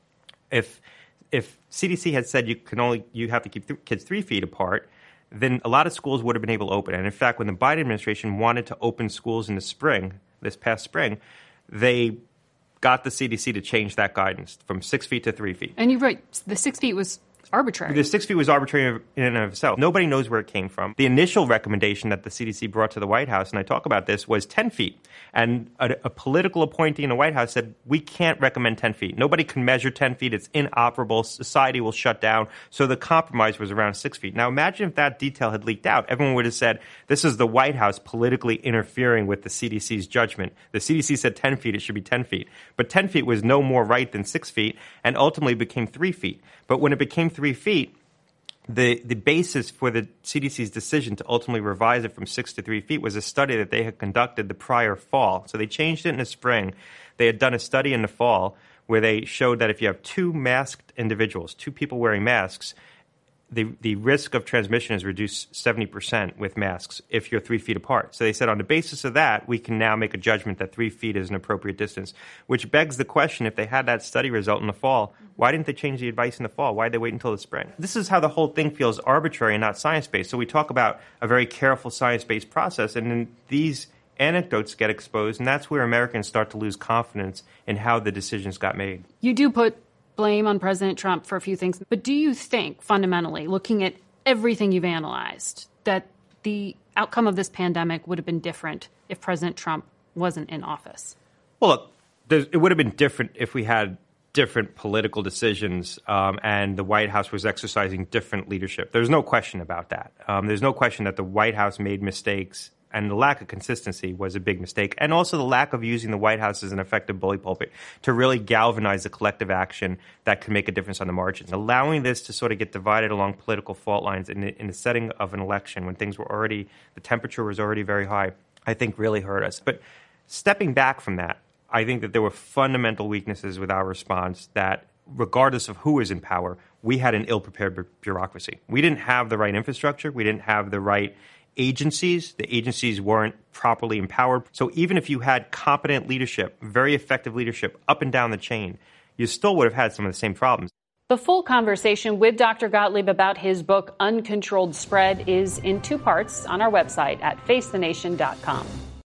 If if C D C had said you can only you have to keep th- kids three feet apart, then a lot of schools would have been able to open. And in fact, when the Biden administration wanted to open schools in the spring, this past spring, they got the C D C to change that guidance from six feet to three feet. And you're right, the six feet was arbitrary. The six feet was arbitrary in and of itself. Nobody knows where it came from. The initial recommendation that the C D C brought to the White House, and I talk about this, was ten feet. And a, a political appointee in the White House said, we can't recommend ten feet. Nobody can measure ten feet. It's inoperable. Society will shut down. So the compromise was around six feet. Now imagine if that detail had leaked out. Everyone would have said, this is the White House politically interfering with the C D C's judgment. The C D C said ten feet. It should be ten feet. But ten feet was no more right than six feet and ultimately became three feet. But when it became three feet, the, the basis for the C D C's decision to ultimately revise it from six to three feet was a study that they had conducted the prior fall. So they changed it in the spring. They had done a study in the fall where they showed that if you have two masked individuals, two people wearing masks, the, the risk of transmission is reduced seventy percent with masks if you're three feet apart. So they said on the basis of that, we can now make a judgment that three feet is an appropriate distance, which begs the question, if they had that study result in the fall, why didn't they change the advice in the fall? Why did they wait until the spring? This is how the whole thing feels arbitrary and not science-based. So we talk about a very careful science-based process, and then these anecdotes get exposed, and that's where Americans start to lose confidence in how the decisions got made. You do put blame on President Trump for a few things, but do you think fundamentally, looking at everything you've analyzed, that the outcome of this pandemic would have been different if President Trump wasn't in office? Well, look, it would have been different if we had different political decisions um, and the White House was exercising different leadership. There's no question about that. Um, there's no question that the White House made mistakes, and the lack of consistency was a big mistake. And also the lack of using the White House as an effective bully pulpit to really galvanize the collective action that can make a difference on the margins. Allowing this to sort of get divided along political fault lines in the, in the setting of an election when things were already, the temperature was already very high, I think really hurt us. But stepping back from that, I think that there were fundamental weaknesses with our response that, regardless of who was in power, we had an ill-prepared bureaucracy. We didn't have the right infrastructure. We didn't have the right agencies. The agencies weren't properly empowered. So even if you had competent leadership, very effective leadership up and down the chain, you still would have had some of the same problems. The full conversation with Doctor Gottlieb about his book, Uncontrolled Spread, is in two parts on our website at face the nation dot com.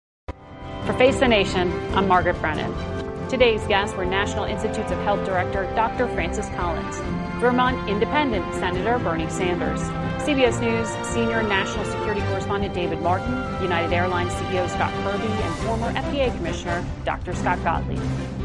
For Face the Nation, I'm Margaret Brennan. Today's guests were National Institutes of Health Director Doctor Francis Collins, Vermont Independent Senator Bernie Sanders, C B S News Senior National Security Correspondent David Martin, United Airlines C E O Scott Kirby, and former F D A Commissioner Doctor Scott Gottlieb.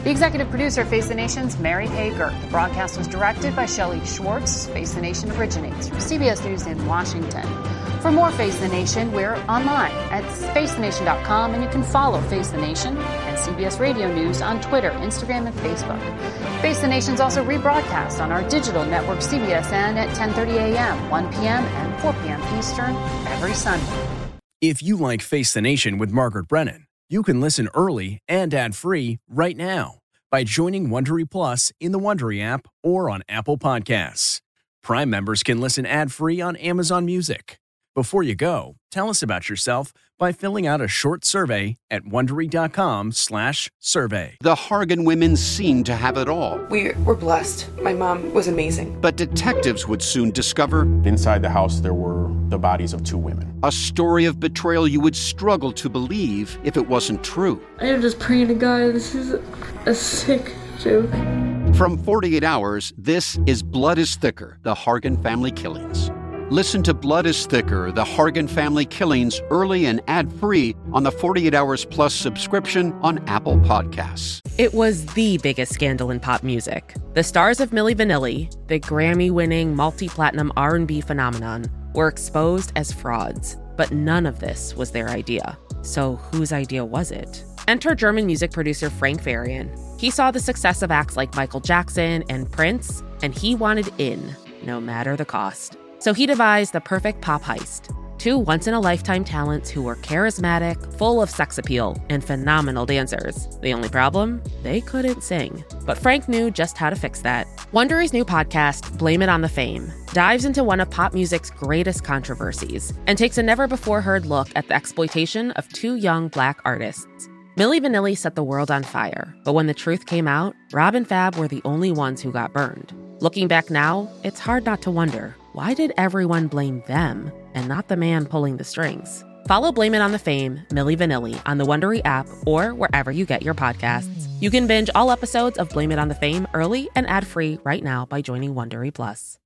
The executive producer of Face the Nation's Mary Hager. The broadcast was directed by Shelley Schwartz. Face the Nation originates from C B S News in Washington. For more Face the Nation, we're online at face the nation dot com, and you can follow Face the Nation and C B S Radio News on Twitter, Instagram, and Facebook. Face the Nation's also rebroadcast on our digital network C B S N at ten thirty a.m., one p.m., and four p.m. Eastern every Sunday. If you like Face the Nation with Margaret Brennan, you can listen early and ad-free right now by joining Wondery Plus in the Wondery app or on Apple Podcasts. Prime members can listen ad-free on Amazon Music. Before you go, tell us about yourself by filling out a short survey at Wondery.com slash survey. The Hargan women seemed to have it all. We were blessed. My mom was amazing. But detectives would soon discover... Inside the house, there were the bodies of two women. A story of betrayal you would struggle to believe if it wasn't true. I am just praying to God, this is a sick joke. From forty-eight hours, this is Blood is Thicker, the Hargan family killings. Listen to Blood is Thicker, the Hargan family killings early and ad-free on the forty-eight hours Plus subscription on Apple Podcasts. It was the biggest scandal in pop music. The stars of Milli Vanilli, the Grammy-winning multi-platinum R and B phenomenon, were exposed as frauds. But none of this was their idea. So whose idea was it? Enter German music producer Frank Farian. He saw the success of acts like Michael Jackson and Prince, and he wanted in, no matter the cost. So he devised the perfect pop heist. Two once-in-a-lifetime talents who were charismatic, full of sex appeal, and phenomenal dancers. The only problem? They couldn't sing. But Frank knew just how to fix that. Wondery's new podcast, Blame It on the Fame, dives into one of pop music's greatest controversies and takes a never-before-heard look at the exploitation of two young Black artists. Milli Vanilli set the world on fire, but when the truth came out, Rob and Fab were the only ones who got burned. Looking back now, it's hard not to wonder, why did everyone blame them and not the man pulling the strings? Follow Blame It on the Fame, Milli Vanilli, on the Wondery app or wherever you get your podcasts. You can binge all episodes of Blame It on the Fame early and ad-free right now by joining Wondery Plus.